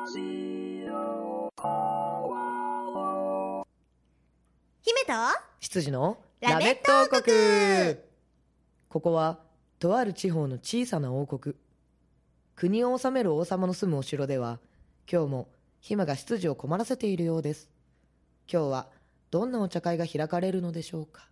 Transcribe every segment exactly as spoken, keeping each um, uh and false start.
姫と羊のラメット王国。 ここはとある地方の小さな王国。国を治める王様の住むお城では、今日も姫が執事を困らせているようです。今日はどんなお茶会が開かれるのでしょうか。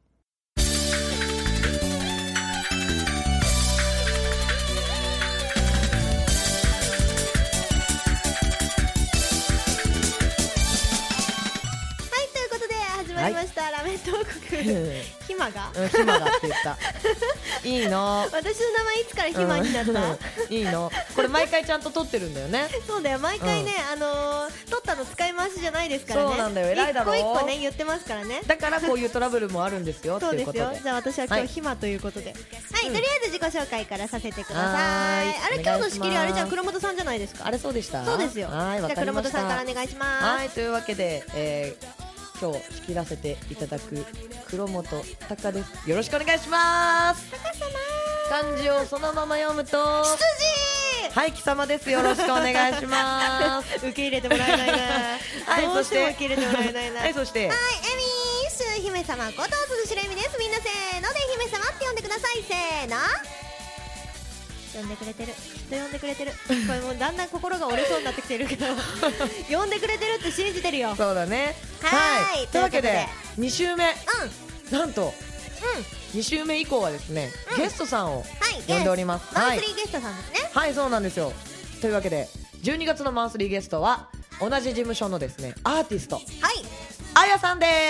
始まりました、はい、ラメット王国ひまがひまがって言ったいいの。 私の名前いつからひまになった、 うん、いいの。これ毎回ちゃんと撮ってるんだよね。 そうだよ、毎回ね、うん、あのー、撮ったの使い回しじゃないですからね。 そうなんだよ、偉いだろ。 一個一個ね言ってますからね。 だからこういうトラブルもあるんですよ。 そうですよ。 っていうことで、 じゃあ私は今日ひまということで、はい、はい、うん、とりあえず自己紹介からさせてください。あれ今日の仕切りあれじゃん、黒本さんじゃないですか。 あれそうでした。 そうですよ。 はい、わかりました。 じゃあ黒本さんからお願いします。 はい、というわけで、えー今日仕切らせていただく黒本隆です。よろしくお願いします。 隆様。 漢字をそのまま読むと羊。 はい、貴様です。よろしくお願いします受け入れてもらえないなはい、どうしても受け入れてもらえないなはい、 そしてはい、エミーシュ姫様こと鈴代恵美です。みんなせーので姫様って呼んでください。せーの。呼んでくれてる、きっと呼んでくれてる。これもうだんだん心が折れそうになってきてるけど呼んでくれてるって信じてるよ。 そうだね。 はい、はい、 というわけでに週目、 うん、 なんと、うん、に週目以降はですね、うん、ゲストさんを呼んでおります。 マンスリーゲストさんですね。 はい、そうなんですよ。というわけでじゅうにがつのマンスリーゲストは同じ事務所のですねアーティスト、はい、あやさんでーす。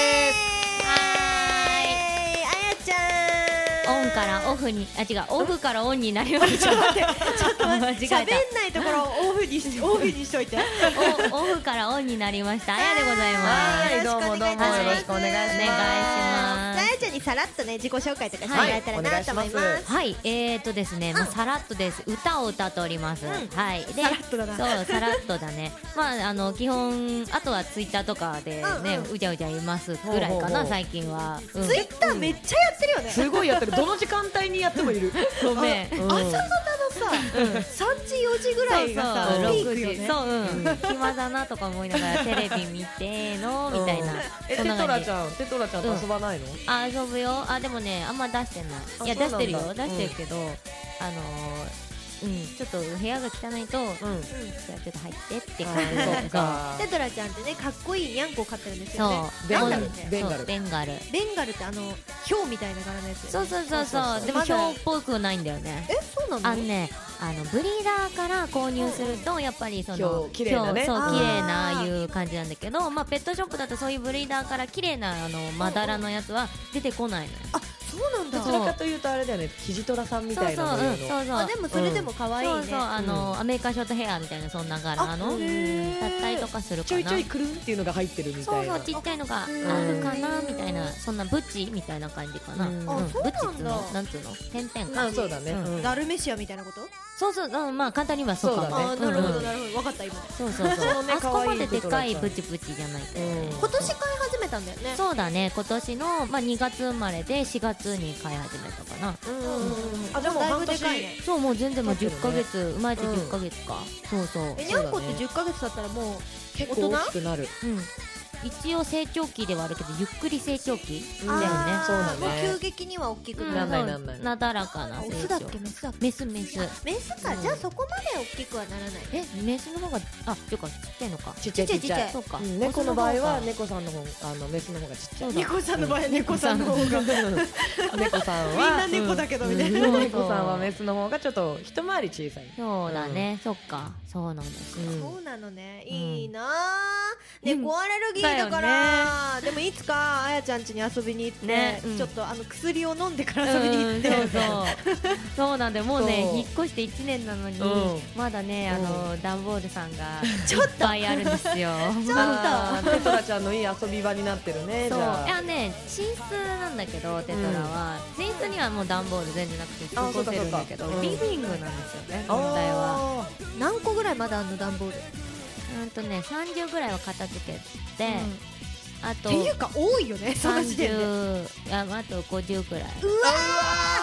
はい、あやちゃん。 オンからオフに、あ、違う、オフからオンになりました。 ちょっと待って、ちょっと待って、喋んないところをオフにし、オフにしといて。 オフからオンになりました。あやでございます。 はい、どうもどうもよろしくお願いします。 お願いします。 あやちゃんにさらっとね、自己紹介とかしてもらえたらなと思います。 はい、えーとですね、まあさらっとです。歌を歌っております。はい。 で、さらっとだな。 そう、さらっとだね。まああの基本、あとはツイッターとかでね、うじゃうじゃいますぐらいかな、最近は。 ツイッターめっちゃやってるよね。 すごいやってる。どの時間帯にやってもいる。 ごめん。 朝方のさ、さんじよじぐらいがさ、ピークよね。 そう、うん。暇だなとか思いながらテレビ見てのみたいな。 え、テトラちゃん、テトラちゃんと遊ばないの？ あ、遊ぶよ。あ、でもね、あんま出してない。いや、出してるよ。出してるけど、あのうん、ちょっと部屋が汚いと、うん、じゃあちょっと入ってって感じ。そうか。 テトラちゃんってね、かっこいいニャンコを飼ってるんですよね。 そう。 ベンガル。 ベンガル。ベンガル。 ベンガルってあのヒョウみたいな柄のやつ。 そうそうそうそう。でもヒョウっぽくないんだよね。 え、そうなの？ あのね、あのブリーダーから購入するとやっぱりその綺麗なね、 そう綺麗なああいう感じなんだけど、まあペットショップだとそういうブリーダーから綺麗なあのまだらのやつは出てこないのよ。 あ、そうなんだ。 どちらかというとあれだよね、キジトラさんみたいなのよ。 そうそうそう。 あ、でもそれでも可愛いね。 そうそう、あのアメリカンショートヘアみたいなそんな柄のだったりとかするかな。 ちょいちょいくるんっていうのが入ってるみたいな。 そうそう、ちっちゃいのがあるかなみたいな、そんなブチみたいな感じかな。 あ、そうなんだ。 なんつうの、点々か。 あ、そうだね。 ダルメシアみたいなこと？ そうそう、まあ簡単にはそうかも。 あ、なるほどなるほど、分かった今。 そうそうそう。あそこまででかいブチブチじゃないけどね。 今年飼い始めたんだよね。 そうだね、今年のまあにがつ生まれでしがつに飼い始めたかな。 あ、でも半年。 そう、もう全然もうじゅっかげつ、生まれてじゅっかげつか。そうそう。 え、ニャンコってじゅっかげつだったらもう結構大きくなる。 うん。一応成長期ではあるけどゆっくり成長期だよね。 そうだね。 急激には大きくならないなんない。 なだらかな成長。 オスだっけメスだっけ？ メスメス。 メスか。じゃあそこまで大きくはならない。 え、メスの方があ、ていうかちっちゃいのか。 ちっちゃいちっちゃい。 そうか。 猫の場合は猫さんの方、あのメスの方がちっちゃい。 猫さんの場合は猫さんの方が。 猫さんはみんな猫だけどみたいな。 猫さんはメスの方がちょっと一回り小さい。 そうだね。そっか。そうなんですよ。 そうなのね。いいな。猫アレルギーだから。でもいつかあやちゃん家に遊びに行って、ちょっとあの薬を飲んでから遊びに行って、 そうそうそうなんで、もうね引っ越していちねんなのにまだね、あの段ボールさんがちょっといっぱいあるんですよ。 ちょっとテトラちゃんのいい遊び場になってるね。 そう、いやね、寝室なんだけどテトラは寝室にはもう段ボール全然なくて過ごせるんだけど、リビングなんですよね、問題は。 何個ぐらいまだあんの段ボール？ うんとねさんじゅうぐらいは片付けて、あとっていうか多いよね、その時点で。 いや、あとごじゅうくらい。 うわー、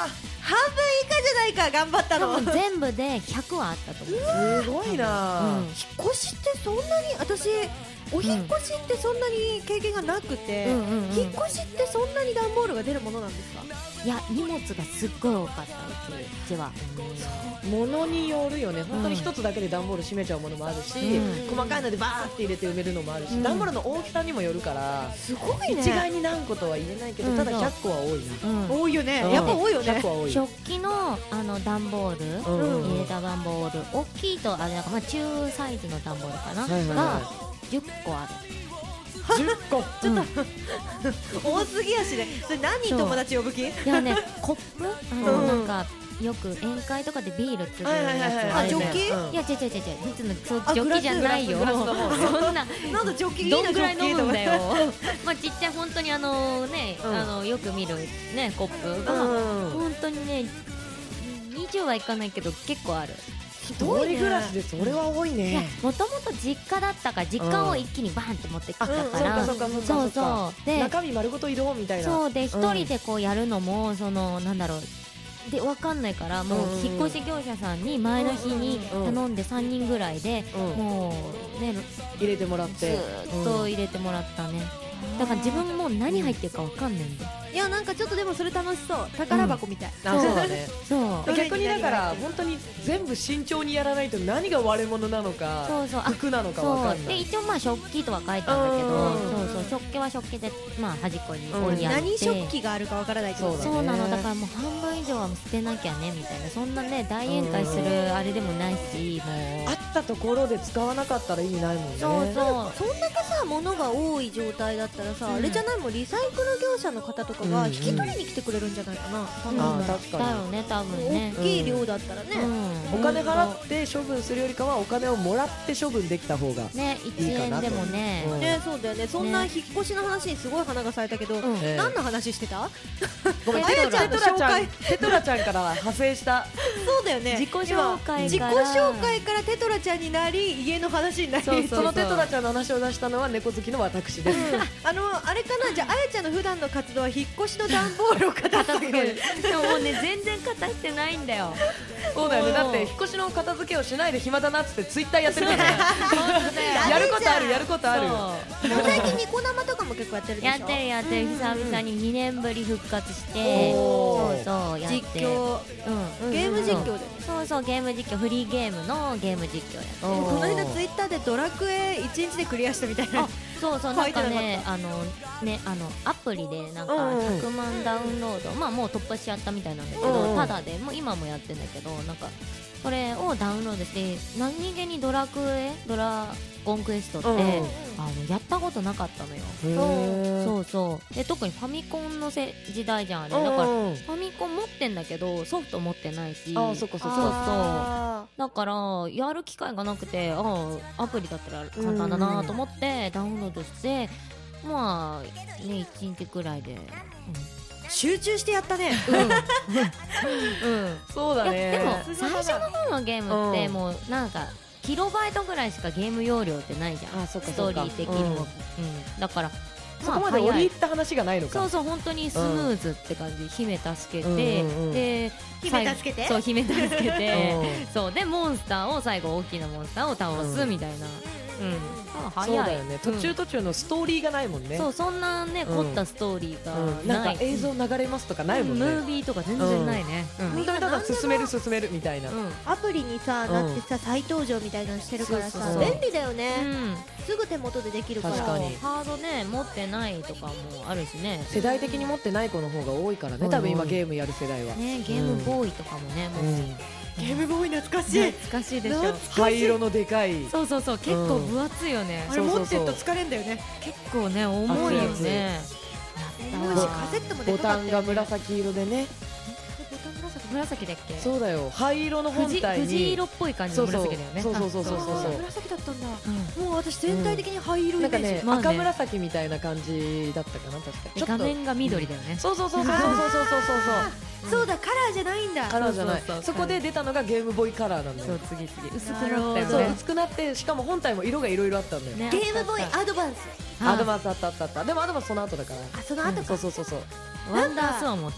半分以下じゃないか頑張った多の。 分全部でひゃくはあったと思う。 すごいな、 うん引っ越しってそんなに、私お引っ越しってそんなに経験がなくて、 うんうんうん引っ越しってそんなに段ボールが出るものなんですか？ いや荷物がすっごい多かったうちうちは。 ものによるよね。本当に一つだけで段ボール閉めちゃうものもあるし、 うん細かいのでバーって入れて埋めるのもあるし、 うん段ボールの大きさにもよるからすごいね。 一概に何個とは言えないけど、 うんただひゃっこは多いな、 うん多いよね、 うんやっぱ多いよひゃっね。 こは多い。 食器のあの段ボール、 うんうん入れた段ボール大きいとあれなんか、まあ、中サイズの段ボールかな、 はいはいはいがじゅっこある。 じゅっこちょっと、 多すぎやしね。それ何人友達呼ぶ気？ いやねコップあの、 うんなんかよく宴会とかでビールつぐやつ、 はいはいはいはいあジョッキうんいや違う違う違う普通のそうあジョッキじゃないよ。 グラスグラスの方ねそんななんだジョッキいいなどんぐらい飲むんだよジョッまあちっちゃい本当にあのね、 うんあのよく見るねコップが、 うん本当にねにじゅうはいかないけど結構ある。 一人暮らしでそれは多いいやね。 もともと実家だったから実家を一気にバンって持ってきたあ、そから、 うかそうかそうかそそううかそうで中身丸ごと移動みたいな。 そうで一人でこうやるのもそのなんだろうでわかんないからもううんうん引っ越し業者さんに前の日に頼んでさんにんぐらいでうんもうね入れてもらっずて。 ーっと入れてもらったね。だから自分も何入ってるかわかんないんだよ。 いやなんかちょっとでもそれ楽しそう。宝箱みたい。 あ、そうだね。 そうどれに逆にだから何が本当に全部慎重にやらないと何が割れ物なのかそうそうあ服なのかわそかない。 うんで一応まあ食器とは書いたんだけどうんそうそう食器は食器でまあ端っこに置いてあって何食器があるかわからないってことそうだそうなのだからもう半分以上は捨てなきゃねみたいなそんなね大宴会するあれでもないしもうあったところで使わなかったら意味ないもんね。 そうそうそんだけさ物が多い状態だったらさ、 うんあれじゃないもんリサイクル業者の方とかが引き取りに来てくれるんじゃないかな、 うんあー確かにだよね多分ね大きい量だったらね、 うんお金払って処分するよりかはお金をもらって処分できた方が。 ねいちえんでもねうんねそうだよねそんな引っ越しの話にすごい花が咲いたけど、 うんええ何の話してた？ ごめん、 テトラテトラテトラちゃん、テトラちゃんから派生した。 そうだよね自己紹介自己から紹介からテトラちゃんになり家の話になりそうそうそのテトラちゃんの話を出したのは猫好きの私です。 あのあれかなじゃああやちゃんの普段の活動は引っ越しの段ボールを片付けるでももうね全然片してないんだよそうだよね。 うんだって引っ越しの片付けをしないで暇だなっつってツイッターやってるからね。 本当だよやることあるやることある。 そうでも最近ニコ生とかも結構やってるでしょやってるやってる久々ににねんぶり復活しておーそうそうやって実況うんゲーム実況でそうそうゲーム実況フリーゲームのゲーム実況やっておーこの間ツイッターでドラクエいちにちでクリアしたみたいなあそうそうなんか書いてねあのねあのアプリでなんかうんうんひゃくまんダウンロードまあもう突破しちゃったみたいなんだけうんうんどただでもう今もやってんだけどなんかそれをダウンロードして何気にドラクエドラゴンクエストって、 うんうんあのやったことなかったのよへーそうそうで特にファミコンのせ時代じゃんあれだからうんうんファミコン持ってんだけどソフト持ってないしあーそっかそっかそうそうあだからやる機会がなくてああアプリだったら簡単だなと思ってダウンロードしてまあねいちにちくらいでー集中してやったねうん、うんうんそうだいやでもね。 最初の方のゲームってうんもうなんかキロバイトぐらいしかゲーム容量ってないじゃんあそっかストーリー的にも、 うんうんだからそこまで折り入った話がないのか。 そうそう本当にスムーズって感じ、姫助けて、 うんうんうんで姫助けてそう姫助けてうんそうでモンスターを最後大きなモンスターを倒すうんみたいなうん、多分早いそうだよね。途中うん途中のストーリーがないもんね。 そうそんなねうん凝ったストーリーがうんない、 なんか映像流れますとかないもんね。 ムービーとか全然ないね、うん本当にただ進める進めるみたいな。 うんアプリにさうんなってさ再登場みたいなのしてるからさそうそうそう便利だよねうんすぐ手元でできるから確かにハードね持ってないとかもあるしね世代的に持ってない子の方が多いからね。多分今ゲームやる世代は。 ねゲームボーイとかもね、もううんゲームボーイ懐かしい懐かしいでしょ懐灰色のでかい。 そうそうそう結構分厚いよね、 あれ持ってるとそうそう疲れんだよね結構ね重いよ熱いね重いしカセットもでボかかったよねタンが紫色でね。 ボタン紫紫だっけそうだよ。灰色の本藤体に。 藤色っぽい感じの紫だよねそうそうそうそうそうあそう紫だったんだうんもう私全体的に灰色イメージなんかね、 まあね赤紫みたいな感じだったかな確かでちょっと画面が緑だよね、 そうそうそうそうそうそうそうそうそうだカラーじゃないんだカラーじゃないそうそうそうそこで出たのがゲームボーイカラーなんだよそう次々薄くなるほどなったよねそう薄くなってしかも本体も色がいろいろあったんだよねゲームボーイアドバンスアドバンスあったあったあったでもアドバンスその後だからあその後かそうそうそうそうワンダースワン持って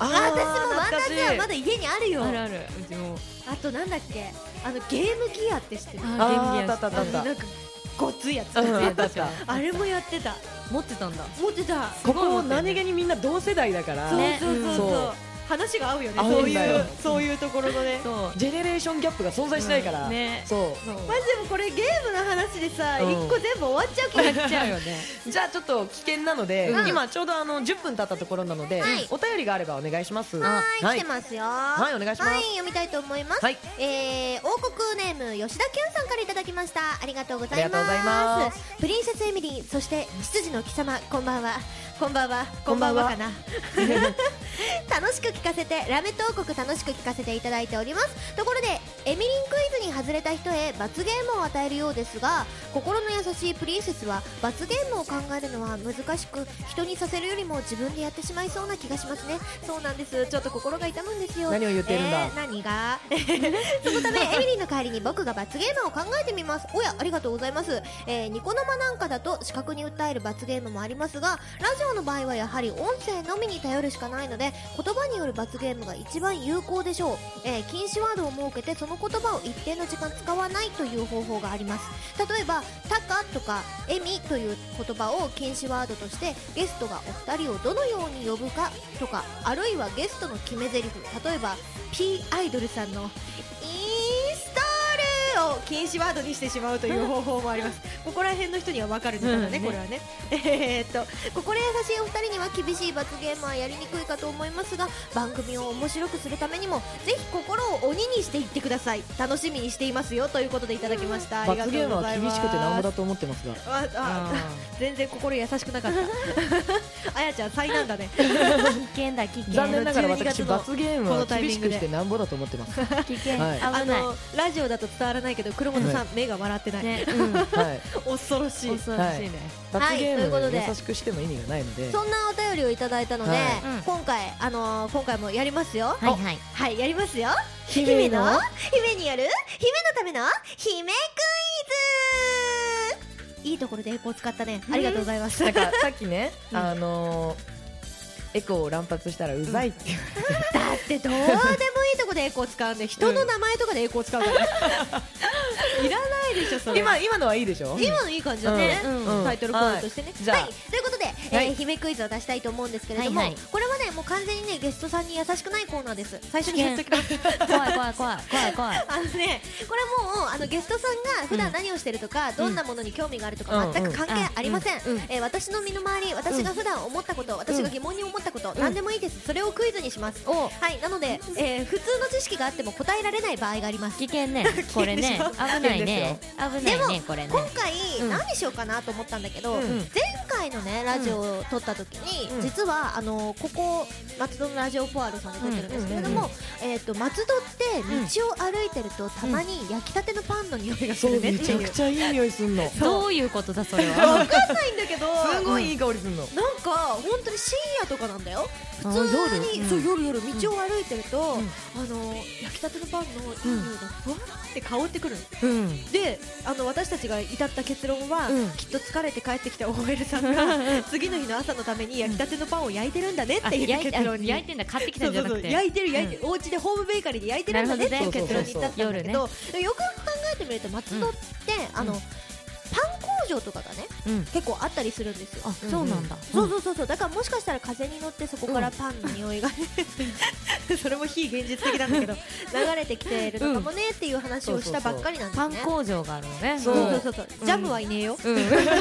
あー私もワンダ懐かしいーツアーまだ家にあるよ。 あるあるうちもあとなんだっけ、あのゲームギアって知ってる？ ああーゲームギアあったあったあったあったなんかごついやつ、 うんあったあったあれもやってた。 持ってたんだ持ってた。 ここ何気にみんな同世代だから、 そうねそうそうそう、 そう話が合うよね。 合そううんだよいうそういうところのね。 そうジェネレーションギャップが存在しないから、 うんねそうそうマジでもこれゲームの話でさ、 うん一個全部終わっちゃう気がやっちゃうよねじゃあちょっと危険なので、 うん今ちょうどあのじゅっぷん経ったところなので、 はいお便りがあればお願いします。 はーい、 はい来てますよ。 はいお願いします。 はい、読みたいと思います。 はいえー、王国ネーム吉田健さんからいただきました。ありがとうございます。 ありがとうございますプリンセスエミリー、そして執事の貴様、こんばんは。こんばんは。こんばんはかな。楽しく聞かせて、ラメット王国楽しく聞かせていただいております。ところで、エミリンクイズに外れた人へ罰ゲームを与えるようですが、心の優しいプリンセスは罰ゲームを考えるのは難しく、人にさせるよりも自分でやってしまいそうな気がしますね。そうなんです。ちょっと心が痛むんですよ。 何を言ってるんだえー何がそのためエミリンの代わりに僕が罰ゲームを考えてみます。おや、ありがとうございます。えーニコ生なんかだと視覚に訴える罰ゲームもありますが、ラジオの場合はやはり音声のみに頼るしかないので、言葉による罰ゲームが一番有効でしょう。えー禁止ワードを設けてその言葉を一定の時間使わないという方法があります。例えばタカとかエミという言葉を禁止ワードとして、ゲストがお二人をどのように呼ぶかとか、あるいはゲストの決め台詞、例えば P アイドルさんのインストールを禁止ワードにしてしまうという方法もあります。ここら辺の人には分かるんだね、 うんこれはね。えーっと心優しいお二人には厳しい罰ゲームはやりにくいかと思いますが、番組を面白くするためにもぜひ心を鬼にしていってください。楽しみにしていますよ、ということでいただきました。ありがと罰ゲームはうございます。 厳しくてなんぼだと思ってますが、 ああ全然心優しくなかったあやちゃん災難だね。 危険だ危険残念ながらじゅうにがつ私の罰ゲームこのは厳しくタイミングでしてなんぼだと思ってます。は危険はい危ないあのラジオだと伝わらないけど黒本さん、目が笑ってない、 ねうんい。 恐ろしい。 恐ろしいね罰ゲはいということでーム優しくしても意味がないので、 そんなお便りをいただいたので、 はいうん今回あのー今回もやりますよ。 はいはいはい、やりますよ。 姫のの姫による姫のための姫クイズ。いいところでエコー使ったね。ありがとうございます。 なんかさっきね、 うんあのーエコーを乱発したらうざいっていう、 だってどうでもいいとこでエコー使うんで、人の名前とかでエコー使うから、いらないでしょそれ。 今今のはいいでしょ。 今のいい感じだね、 うんうんタイトルコールとしてね。 じゃあはい、ということで、えはいー姫クイズを出したいと思うんですけれども、 はいはいこれはねもう完全にねゲストさんに優しくないコーナーです。最初に言っときます。 怖い怖い怖い怖い怖いあのね、これもうあのゲストさんが普段何をしてるとか、どんなものに興味があるとかうん全く関係ありません。 うんうんえー私の身の回り、私が普段思ったこと、私が疑問に思ったこと、何でもいいです。それをクイズにします。 おはい、なので、えー普通の知識があっても答えられない場合があります。 危険ねこれね危ないね危ないねこれね今回、 うん何しようかなと思ったんだけど、 うん前回のねラジオを撮った時に、 うん実はあのここ松戸のラジオポワールさんで撮ってるんですけれども、えっ、と松戸って道を歩いてると、たまに焼きたてのパンの匂いがすそうるねっめちゃていう。 くちゃいい匂いすんの。すどういうことだそれはわかんないんだけど、 ごいいい香りすんの。 なんか本当に深夜とかなんだよ。普あ通に夜そう夜夜道を歩いてると、 んあの焼きたてのパンのいい匂いがふわって香ってくるの。 うんで、あの私たちが至った結論は、 うんきっと疲れて帰ってきた オーエル さんが次の日の朝のために焼きたてのパンを焼いてるんだねっていう焼い結論に。 焼いてんだ買ってきたそうそうそうんじゃなくて焼いてる焼いてる、お家でホームベーカリーで焼いてるんだねっていう結論に至ったんだけど、 なるほどよくよく考えてみると松戸って、あの、 うんパン工場とかがねうん結構あったりするんですよ。 あそうなんだそうそうそうそう、だからもしかしたら風に乗ってそこからパンの匂いが、それも非現実的なんだけど流れてきてるのかもねっていう話をしたばっかりなんですね。 パン工場があるのねそうそうそうそうそう、ジャムはいねえよ。 うん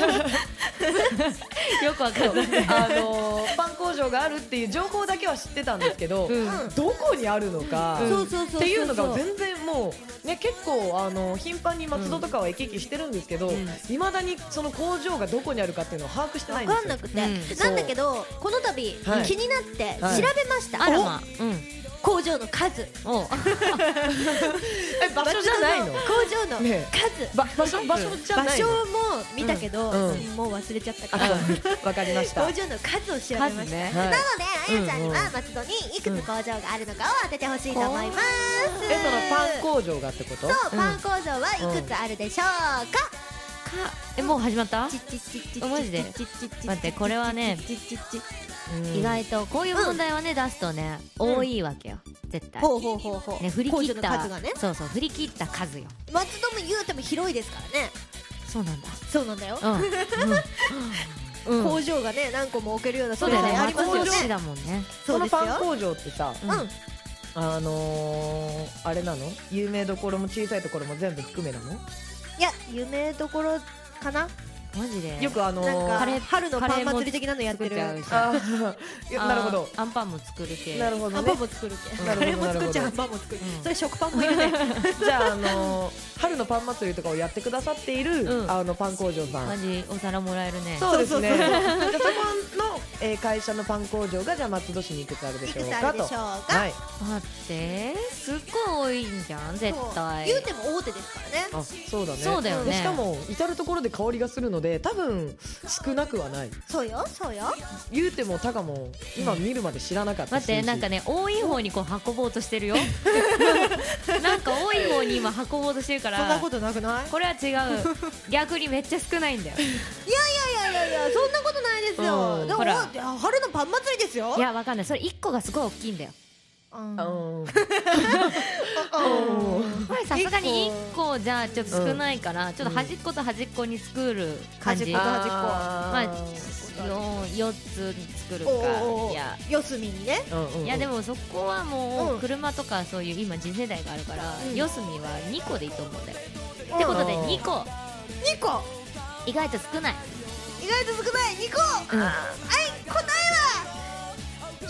よくわかんないあのーパン工場があるっていう情報だけは知ってたんですけど、 うんどこにあるのか、 うんそうそうそうそうっていうのが全然もうね結構あの頻繁に松戸とかは行き来してるんですけど、 うんいまだにその工場がどこにあるかっていうのを把握してないんですよ。 わかんなくて、 うんなんだけどこの度、 はい気になって調はいべました、 あらまうん工場の数、 おえ場所じゃないの？ 工場のね数、 ば場所場所じゃ場所ないの？ も見たけど、 うんうんもう忘れちゃったかあら、 わかりました。 工場の数を調べました、 数ねなので、 はいあやちゃんにはうんうん松戸にいくつ工場があるのかを当ててほしいと思います。 えそのパン工場がってこと？ そう、パン工場はいくつあるでしょうか。 えもう始まったちっちっちっちっちマジでちっちっちっち待ってこれはねちっちっちっちうん意外とこういう問題はね、出すとね多いわけよ絶対。 ほうほうほうほう、 ね振り工場の切った数がね。 そうそう振り切った数よ。 松戸も言うても広いですからね。 そうなんだ。 そうなんだよ、 うんうん工場がね何個も置けるようなそうだよねありますよね。 松戸市だもんね。 そうですよこのパン工場ってさ、 うんうんあのー、あれなの、有名どころも小さいところも全部含めなの？ いや有名どころかな。 マジでよくあのなんかー、 カレー春のパン祭り的なのやってる。 作っちゃうしあーいやなるほど、 あーアンパンも作る系。 なるほどアンパンね。 も作るけ。 なるほどカレーも作っちゃう、アなるンパンも作るう。んそれ食パンもいるね。 じゃあ、あのー、春のパン祭りとかをやってくださっている、 うんあのパン工場さん、 マジお皿もらえるね。 そうですね。 そうじゃあそこの、えー会社のパン工場がじゃあ松戸市にいくつあるでいしょうくつあるでかと。 しょうか。 はい。 待ってすっごい多いんじゃん絶そう対。 言うても大手ですからね。 あ、そうだね。 そうだよねでしかも至る所で香りがするので、多分少なくはない。 そうよそうよ。 言うてもたかも今見るまで知らなかったし。 待ってなんかね多い方にこう運ぼうとしてるよなんか多い方に今運ぼうとしてるからそんなことなくない？ これは違う逆にめっちゃ少ないんだよ。 いやいやいやいやそんなことないですよ。 うんでもほらいや春のパン祭りですよ。 いやわかんないそれいっこがすごい大きいんだよ。 うんあーうんこれさすがにいっいっこじゃちょっと少ないから、ちょっと端っこと端っこに作る感じ。 端っこと端っこまああよよっつ作るか。 おうおうおういや四隅にね。 ーうんうんうんいやでもそこはもううん車とかそういう今次世代があるから、 うん四隅はにこでいいと思うんだよ。ってことでうんにこ二個意外と少ない。 意外と少ない二個。 うんはい答えは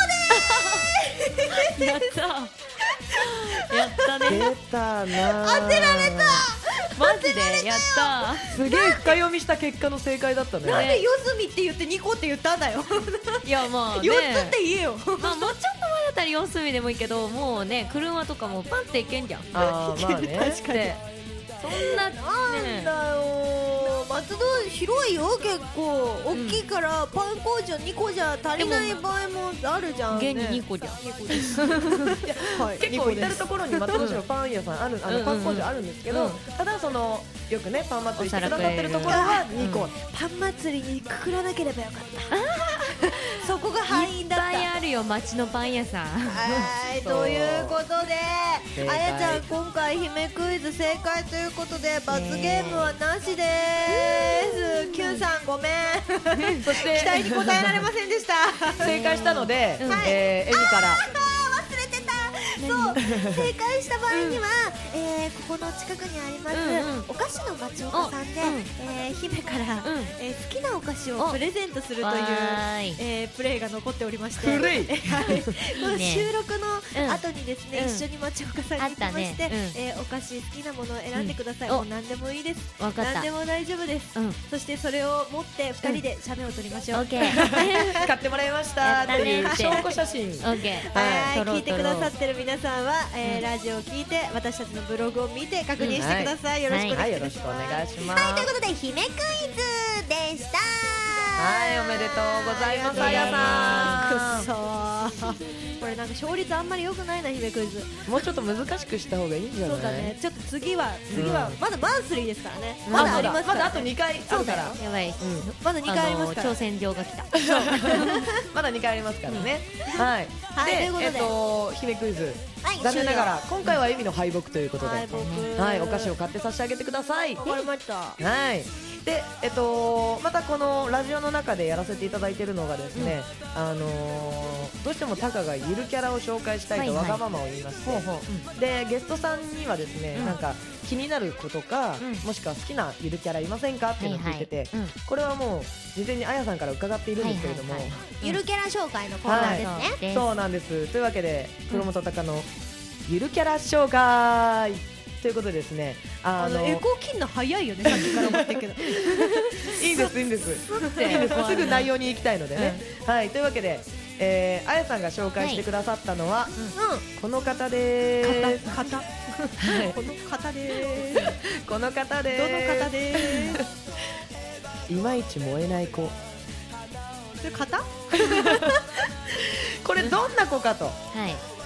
二個でやったやったね出たなー。 当てられた。 マジでやったすげえ深読みした結果の正解だったね。 なんで四隅って言って二個って言ったんだよ。 いやまあね四つって言えよ。 まあもうちょっと前だったら四隅でもいいけどもうね車とかもパンっていけんじゃん。 あーまあね。 確かにでそんななんねだよ松戸広いよ結構大きいからパン工場にこじゃ足りない場合もあるじゃんね。 現ににこじゃん。 にこです。はい結構至る所に松戸市のパン屋さんある、あうんうんうんのパン工場あるんですけど、 うんただそのよくねパン祭りしてくだお皿さってるところはにこ、 パン祭りにくくらなければよかった。そこが敗いっ因だった。 ぱいあるよ町のパン屋さん。 はいそうということで正解あやちゃん今回姫クイズ正解ということで罰ゲームはなしです。キュンさんごめん。 そして期待に応えられませんでした。 正解したので、 うんえー、エミから忘れてた。そう正解した場合には、えー、ここの近くにあります、 うんうんお菓子の町岡さんで、 おうんえー、姫から、 うんえー好きなお菓子をプレゼントするというわーいえー、プレイが残っておりましてプレイはいこのね収録のうん後にですね、 うん一緒に町岡さんに行きまして、 あったねうんえーお菓子好きなものを選んでください、 うんもう何でもいいですわかった何でも大丈夫です、 うんそしてそれを持ってふたりで写メを撮りましょう、 オッケー買ってもらいましたっていう証拠写真。 オッケーはい、 撮ろう聞いてくださ撮ろうってる皆さんは、えーうんラジオを聞いて私たちのブログを見て確認してください、よろしくおはい、 願いします、 よろしくお願いします。 はいということで姫クイズでしたはい、おめでとうございます、あやさくっそーこれなんか勝率あんまり良くないな姫クイズん。もうちょっと難しくした方がいいんじゃない？ そうだねちょっと次は次は、 うんまだマンスリーですからね、 うんまだありますから、ね、 まだあとにかいあるから。 やばいうん、 まだにかいありますから、 あの挑戦状が来た。 まだにかいありますからね。はい。 はいということでで、えっと姫クイズ。 はい残念ながら今回はエミの敗北ということで、 はい僕はい、お菓子を買って差し上げてください。 わかりましたはい。で、えっと、またこのラジオの中でやらせていただいているのがですね、あのー、どうしてもタカがゆるキャラを紹介したいとはいはいわがままを言いまして、 ほうほうでゲストさんにはですね、 うんなんか気になることか、 うんもしくは好きなゆるキャラいませんかっていうのを聞いてて、 はいはいうんこれはもう事前にあやさんから伺っているんですけれども、 はいはいはいゆるキャラ紹介のコーナーですね、 そうですそうなんです。というわけで黒本隆のゆるキャラ紹介ということでですね、あのあのエコー切んの早いよねさっきから思ってるけどいいですいいんですいいんですすぐ内容に行きたいのでね、はいというわけで、えー、あやさんが紹介してくださったのは、この方でーす。 型型はいこの方でーすこの方でどーす。 の方でーすいまいち燃えない子。 それ型これどんな子かとはい。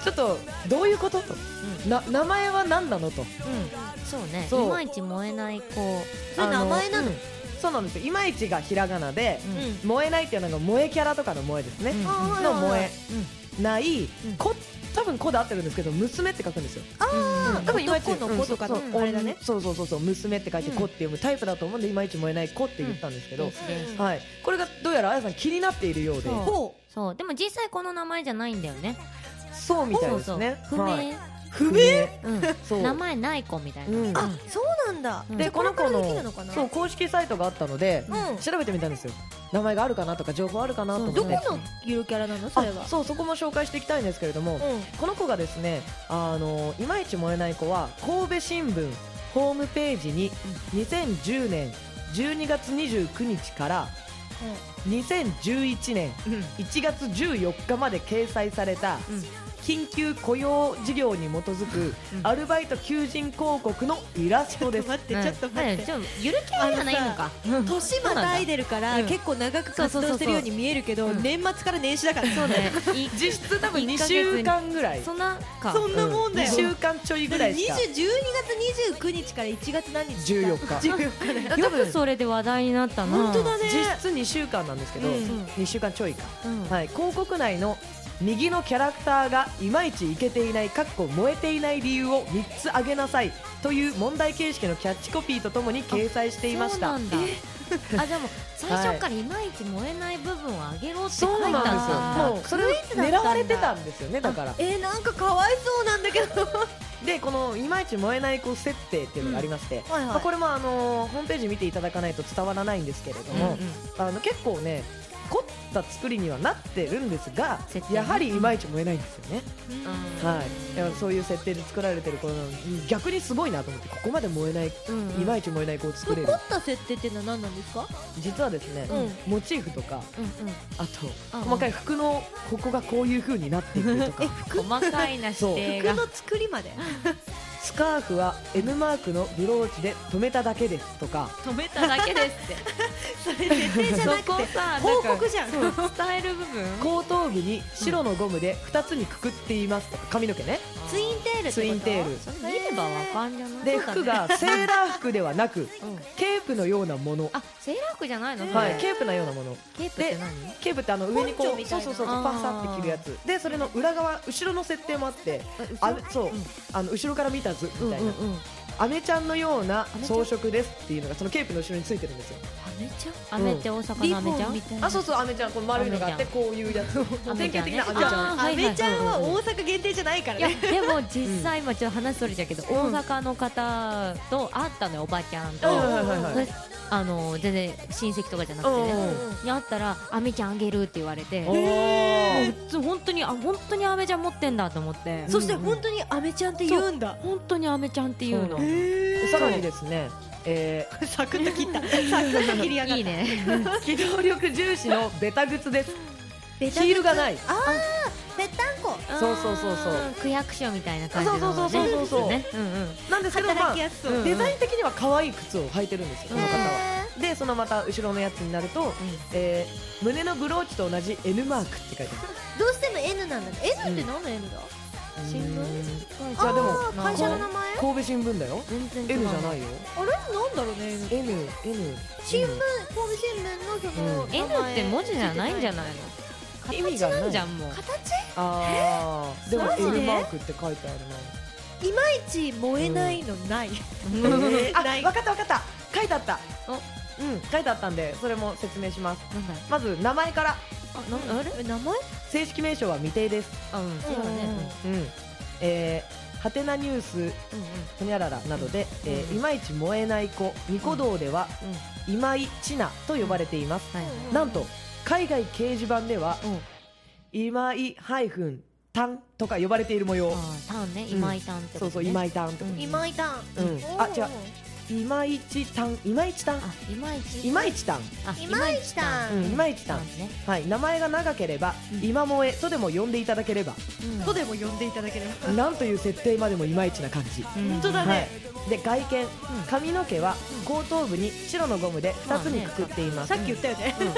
ちょっとどういうことと、な名前は何なのと。 うん、そうね、 そういまいち燃えない子。 それ名前なの？ あうんそうなんですよ。いまいちがひらがなで、 うん燃えないっていうのが萌えキャラとかの萌えですね、 うんあーの萌えうんない、 んこ多分子で合ってるんですけど娘って書くんですよ。 あ多分いまいち男の子とかのうんそうあれだね。 そうそうそうそう娘って書いてうん子って読むタイプだと思うんでいまいち燃えない子って言ったんですけど、 ですですはい、これがどうやらあやさん気になっているようで、 そうほそう、でも実際この名前じゃないんだよね。 そうみたいですね。 そうそう不明、 はい不明うん、 そう名前ない子みたいな。 うんあ、そうなんだ。 うんじゃあこの子の好きなのかな。 そう公式サイトがあったので、 うん調べてみたんですよ。名前があるかなとか情報あるかなと思って。 どこのゆるキャラなのそれは。 あそうそこも紹介していきたいんですけれども、 うん。 この子がですね、あのいまいち燃えない子は神戸新聞ホームページににせんじゅうねんじゅうにがつにじゅうくにちからにせんじゅういちねんいちがつじゅうよっかまで掲載された緊急雇用事業に基づくアルバイト求人広告のイラストです。 待って、ちょっと待って。 ちょっとゆるキャラじゃないのか。 年またいでるからうん結構長く活動してるように見えるけど、 そうそうそう年末から年始だからね。 そうね。 実質多分にしゅうかんぐらい、 そんなか。 そんなもんだよ。 にしゅうかんちょいぐらいしか。 じゅうにがつにじゅうくにちからいちがつ何日？ じゅうよっかじゅうよっかだよ。 よくそれで話題になったな。 本当だね。 実質にしゅうかんなんですけど、 うんにしゅうかんちょいか、 うん。 はい、広告内の右のキャラクターがいまいちいけていないかっこ燃えていない理由をみっつ挙げなさいという問題形式のキャッチコピーとともに掲載していました。 そうなんだ。あ、でも最初からいまいち燃えない部分をあげろって書いてあったんそうなんですよ。 だ。 もうそれを狙われてたんですよね。だからえー、なんかかわいそうなんだけど。 でこのいまいち燃えない子設定っていうのがありまして、 はいはいまあ、これもあのーホームページ見ていただかないと伝わらないんですけれども、 うんうんあの結構ね凝った作りにはなってるんですが設定ねやはりいまいち燃えないんですよね。 うんはい、いやそういう設定で作られてる子なのに逆にすごいなと思ってここまで燃えない、 うんうんいまいち燃えない子を作れる。 残った設定っていうのは何なんですか？ 実はですね、 うモチーフとかうんうん。 あとあ細かい服のここがこういう風になっていくとか細かいな指定が。 服の作りまで。 スカーフは N マークのブローチで留めただけですとか止めただけですって。 それ設定じゃなくてそこさ、 報告じゃん。 なんかそう伝える部分。 後頭部に白のゴムでふたつにくくっていますとか髪の毛ね。 ツインテールってこと？ ツインテールそれ見ればわかんじゃない。 でそうだね服がセーラー服ではなくうんケープのようなもの、 あ、セーラー服じゃないの？ はい、 それケープのようなものケープって何？ ケープってあの上にこうポンチョみたいうなそそうそうそうあーパサって着るやつでそれの裏側後ろの設定もあってあそう、あの後ろから見た図みたいな、 うんうん。 アメちゃんのようなアメちゃん装飾ですっていうのがそのケープの後ろについてるんですよ。 アメちゃん？ アメって大阪のアメちゃん？ リボンみたいな。 あそうそうアメちゃんこの丸いのがあってアメこういうやつアメちゃんね典型的なアメちゃんあーアメちゃんははいはい大阪限定じゃないからいやね。 でも実際今ちょっと話それちゃうけど、大阪の方と会ったのよ、おばちゃんと、 はいはいはいはいそれあの全然親戚とかじゃなくてね、 うんに会ったら「アメちゃんあげる」って言われて、 おもうー普通本当にあ本当にアメちゃん持ってんだと思って、 そして本当にアメちゃんって言うんだ。 本当にアメちゃんっていうの。 そうでさらにですね、えサクッと切った。サクッと切りやがった。 いいね。 ー、機動力重視のベタ靴です。 ベタヒールがない。 ああ、ぺったんこ。 そうそうそうそうあー区役所みたいな感じのね。 そうそうそうそうそうね。うんうん。 なんですけど、まあ働きやすそう。 うんデザイン的には可愛い靴を履いてるんですよ、この方は。 へで、そのまた後ろのやつになると、えー胸のブローチと同じ N マークって書いてある。 ーどうしても N なんだね。N って何の N だ？新聞？ うーんいあやでもー会社の名前？ 神戸新聞だよ。 全然違 N う。 じゃないよ。 あれなんだろうね N。 N N 新聞、神戸新聞のそのうん N って文字じゃないんじゃないの？ 意味がない形なんじゃんもう。 形？ ああ、でもマジで N マークって書いてあるいまいち燃えないのない。 な。あ、 ないわかったわかった。書いてあった。 おうん、書いてあったんで、それも説明します。 なんだよ。 まず名前から。 あ、なあれ？ え名前？ 正式名称は未定です。 あ、うん、そうだね。 うん。えー、はてなニュース、 うんうんほにゃららなどで、えーうんいまいち燃えない子、ニコ動では、 うん。 今井千奈と呼ばれています。 はい。 うんなんと、海外掲示板では、 うん。 今井ハイフンタンとか呼ばれている模様。 あ、タンね、今井タンってことね。 そうそう、今井タンとか。 うん今井たん。 うんあ違う今市タン、今市タン、 あ、いまいち。 今市タン。 あ、 今井たうん、 ん。 今市タン。 ね。 はい、名前が長ければ、今萌えとでも呼んでいただければ、 うんとでも呼んでいただければ。 なんという設定までもいまいちな感じ。 うん本当だはいね。。 で外見、髪の毛は後頭部に白のゴムでふたつにくくっています。 さっき言ったよね。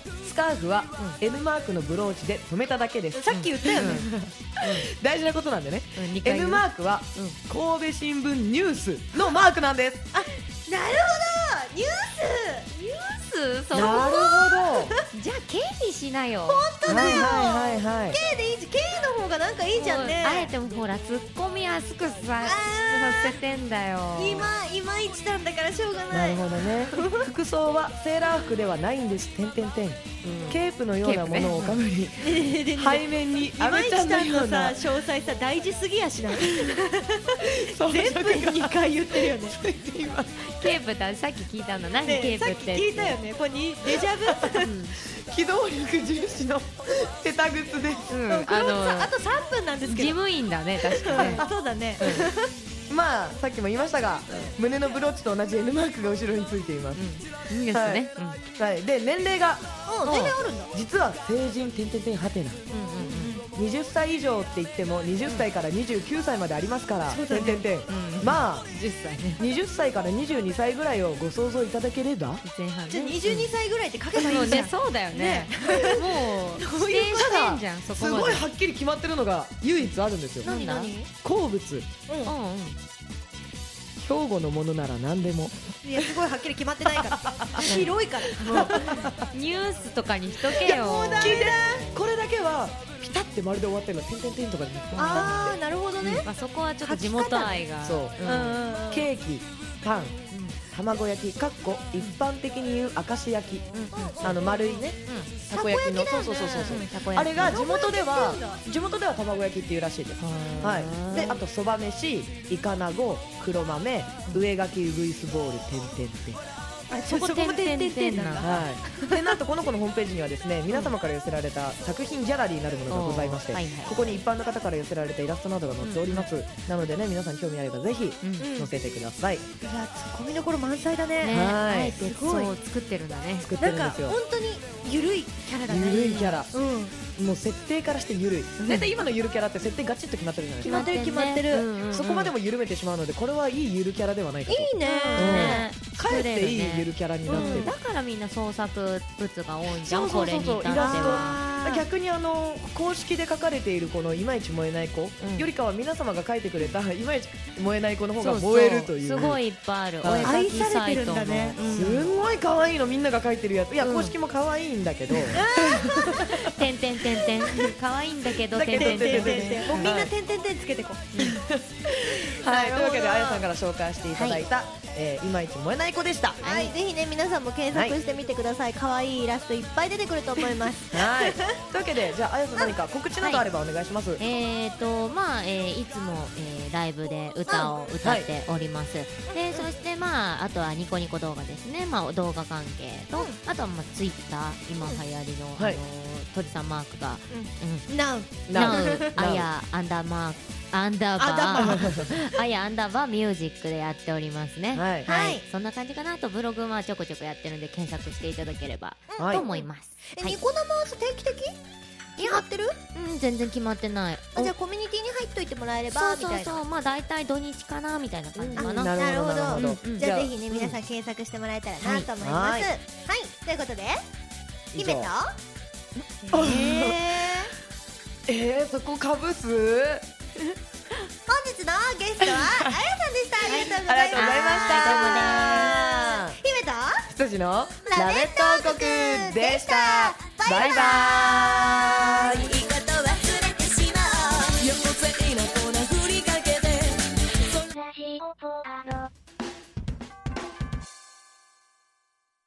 スカーフは N マークのブローチで留めただけです。 さっき言ったよね。 大事なことなんでね。 うんにかい言う N マークは神戸新聞ニュースのマークなんです。 なるほど、ニュースニュースそなるこほど。 じゃあ K にしなよ。 本当だよ、 はいはいはいはい。 K でいいじゃん、K の方がなんかいいじゃんね。 あえてもほら突っ込みやすくささせてんだよ。 今いまいちなんだからしょうがな。 ないるほどね。服装はセーラー服ではないんです。てんてんてん。ケープのようなものをかぶり、背面にいアメちゃんまいちさのようなんのさ詳細さ大事すぎやしない。 装全部飾がにかい言ってるよね。 ついています。 ケープださっき聞いたの何ケねさっきープって聞いたよね。これにデジャブ。 機動力重視の手タグツです。 うんああのあのとさんぷんなんですけど。 事務員だね確かね。 そうだね。 まあさっきも言いましたが、胸のブローチと同じ N マークが後ろについています。 いいですね。 はい。で年齢がうん、全然あるんだ。 実は成人てんてんてんはてな。にじゅっさい以上って言ってもにじゅっさいからにじゅうきゅうさいまでありますから、 そうだねてんてんてん。 うんまあじゅっさいね。 にじゅっさいからにじゅうにさいぐらいをご想像いただければ。 前半ね。 じゃあにじゅうにさいぐらいって書けばいもいうじゃん。 ねそうだよね。もうどういう指定してんじゃんそこすまで。 ごいはっきり決まってるのが唯一あるんですよ。 なんだ何？ 好物、 ううんうん。 兵庫のものなら何でも。 ん。いやすごいはっきり決まってないから。広いから。 ニュースとかにしとけよ。 聞いて、これだけはピタって丸で終わってるの。てんてんてんとかでね。 ああ、なるほどね。 まあそこはちょっと地元愛が。 そううんうんうん。 ケーキ、パン、卵焼き、かっこ一般的に言う明石焼き、あの丸いね、たこ焼きの、そうそうそうそうそう。あれが地元では地元では卵焼きっていうらしいです。はい。で、あとそば飯、イカナゴ、黒豆、上書きウグイスボール、てんてんてん。 あ、そこもてんてんてんなんだ。 はい。で、なんとこの子のホームページにはですね、皆様から寄せられた作品ギャラリーなるものがございまして、 はいはいここに一般の方から寄せられたイラストなどが載っております。なのでね、皆さん興味あればぜひうんうん載せてください。 いや、ツッコミどころ満載だね。 ね、 はいあえてすごいそう作ってるんだね。 作ってなんかるんですよ本。当にゆるいキャラだね。 ゆるいキャラ。 うん。 もう設定からしてゆるい。 ん大体今のゆるキャラって設定ガチッと決まってるじゃないですか。 決まってる決まってるうんうんうんそこまでも緩めてしまうので、これはいいゆるキャラではないかと。 いいね。 ねかえっていいゆるキキャラになってる。 だからみんな創作物が多いんじゃん。 そうそうそうそうこれに至っては。 逆にあの公式で書かれているこのいまいち燃えない子うんよりかは皆様が書いてくれたいまいち燃えない子の方がそうそう燃えるという。 すごいいっぱいある。 はいお絵描きサイトの愛されてるんだねすんごい可愛いのみんなが書いてるやつ。いやうん公式も可愛いんだけど。 てんてんてんてん。可愛いんだけどだけどてんてんてんてんてんてん。もうみんはないてんてんてんつけてこう。 はい、というわけであやさんから紹介していただいた、えーいまいち燃えない子でした。 はい、ぜひね皆さんも検索してみてください。可愛いイラストいっぱい出てくると思います。 はい。というわけでじゃああやさん何か告知などあればお願いします。 えーとまあ、えーいつも、えーライブで歌を歌っております、でそしてまああとはニコニコ動画ですね、まあ、動画関係と、あとはまあツイッター今流行りの、 はいあのとじさんマークが、うんなう。 なう Now あやアンダーマークアンダーバーあやアンダーバーミュージックでやっておりますね。 はいはいそんな感じかな。あとブログはちょこちょこやってるんで検索していただければはいと思います。 え、 はいニコ生は定期的？決まってる？ うん、全然決まってない。 あ、じゃあコミュニティに入っといてもらえれそうばみたいな。 そうそう、まあ大体土日かなみたいな感じかな。 うんなるほどなるほど。 うんうんじゃあぜひね皆さん検索してもらえたらなと思います。 ははいい、ということで以上姫とあええー、そこかぶす。 ー、本日のゲストはあやさんでした。ありがとうごありざいがとうございましまた。 す。姫と羊のラメット王国でした。バイバイ。 バイバーイ。